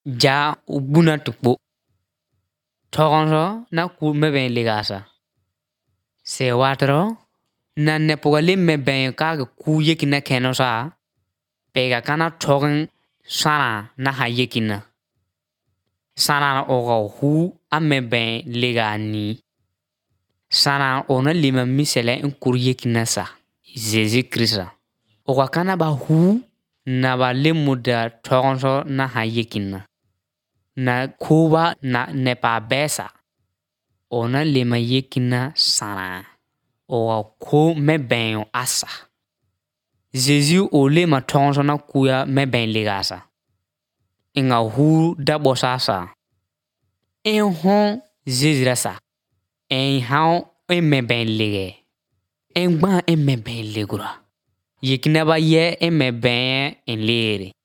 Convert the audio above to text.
Ja ubuna tukpo. Thogonso na ku meben ligasa. Se watro na nepogalim meben ka ku yekina kenosa. Pega kana thogen sana na ha yekina. Sana oga hu ameben ligani. Sana ona lima misele nkur yekina sa. Jésus Christ. Oga kana ba hu na ba limuda thogonso na ha yekina. Na kuba na nepa besa. Ona lima yekina sana. Oga ku meben asa. Jésus o lima thogonso na kuya meben ligasa. Inga hu dabosa sa. En hon Jésus rasa. En hao en meben lige. En gban en meben ligura. Yekina ba ye en meben en lere.